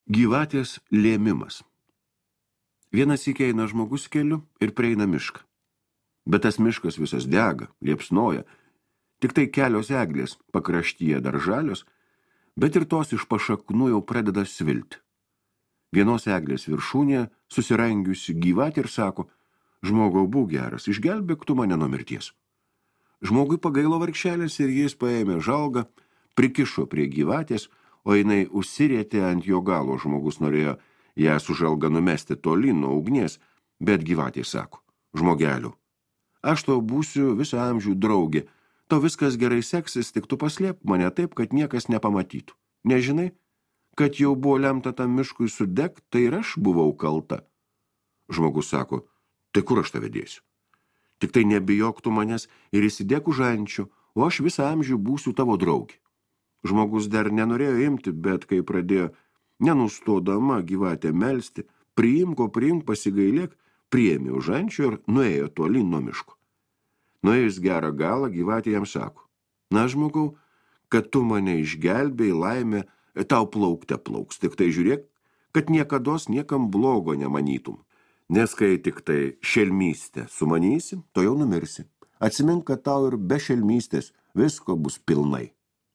Gyvatės lėmimas. Vienas sykį eina žmogus keliu ir prieina mišką. Bet tas miškas visas dega, liepsnoja. Tik tai kelios eglės pakraštyje dar žalios, bet ir tos iš pašaknų jau pradeda svilti. Vienos eglės viršūnėje susirangiusi gyvatė ir sako: žmogau, būk geras, išgelbėk tu mane nuo mirties. Žmogui pagailo vargšelės ir jis paėmė žalgą, prikišo prie gyvatės, o jinai užsirietė ant jo galo. Žmogus norėjo ją su žalga numesti tolyn nuo ugnies, bet gyvatė sako: žmogeliu, aš tau būsiu visą amžių draugė, tau viskas gerai seksis, tik tu paslėp mane taip, kad niekas nepamatytų. Nežinai, kad jau buvo lemta tam miškui sudegt, tai ir aš buvau kalta. Žmogus sako: tai kur aš tave dėsiu? Tik tai nebijok tu manęs ir įsidėk už ančių, o aš visą amžių būsiu tavo draugė. Žmogus dar nenorėjo imti, bet kai pradėjo nenustodama gyvatę melsti, priimk, pasigailėk, priėmė už ančių ir nuėjo tolyn nuo miško. Nuėjus gerą galą, gyvatė jam sako: na, žmogau, kad tu mane išgelbėjai, laimė tau plaukte plauks, tik tai žiūrėk, kad niekados niekam blogo nemanytum. Nes kai tik tai šelmystę sumanysi, to jau numirsi. Atsimink, kad tau ir be šelmystės visko bus pilnai.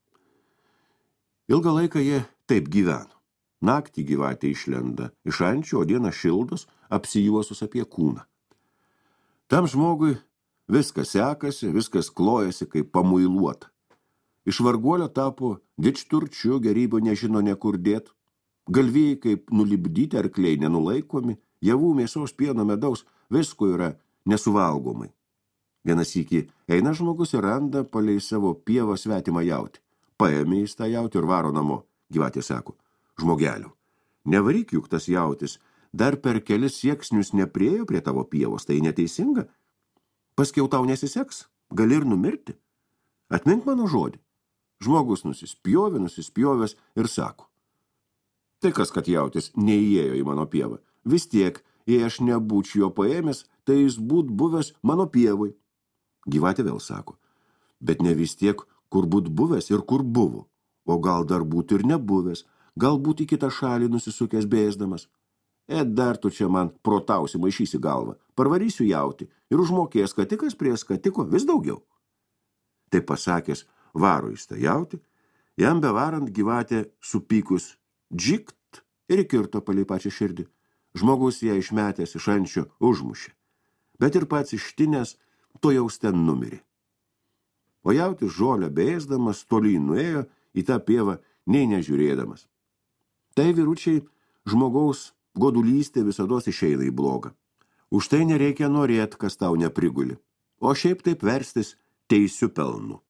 Ilgą laiką jie taip gyveno. Naktį gyvatė išlenda iš ančių, o dieną šildos, apsijuosus apie kūną. Tam žmogui viskas sekasi, viskas klojasi kaip pamuiluota. Iš varguolio tapo didžturčiu, gerybių nežino niekur dėt. Galvijai kaip nulipdyti arkliai nenulaikomi, javų, mėsos, pieno, medaus, visko yra nesuvalgomai. Vienas sykį eina žmogus ir randa palei savo pievą svetimą jautį. Paėmė jis tą jautį ir varo namo. Gyvatė sako: žmogeliu, nevaryk, juk tas jautis dar per kelis sieksnius nepriėjo prie tavo pievos, tai neteisinga. Paskiau tau nesiseks, gali ir numirti. Atmink mano žodį. Žmogus nusispjovęs ir sako: tai kas, kad jautis neįėjo į mano pievą? Vis tiek, jei aš nebūčiau jo paėmęs, tai jis būt buvęs mano pievui. Gyvatė vėl sako: bet ne vis tiek, kur būt buvęs ir kur buvo, o gal dar būtų ir nebuvęs, galbūt į kitą šalį nusisukęs bėsdamas. Dar tu čia man protausi, maišysi galvą, parvarysiu jauti ir užmokės skatikas prie skatiko vis daugiau. Taip pasakęs, varo jis tą jauti, jam bevarant gyvatė supykus džikt ir įkirto palei pačią širdį. Žmogus ją išmetęs iš ančio užmušė, bet ir pats ištinęs to jaus ten numirė. O jautis žolę beėsdamas tolyn nuėjo į tą pievą, nei nežiūrėdamas. Tai, vyručiai, žmogaus godulystė visados išeina į blogą. Už tai nereikia norėt, kas tau nepriguli, o šiaip taip verstis teisiu pelnu.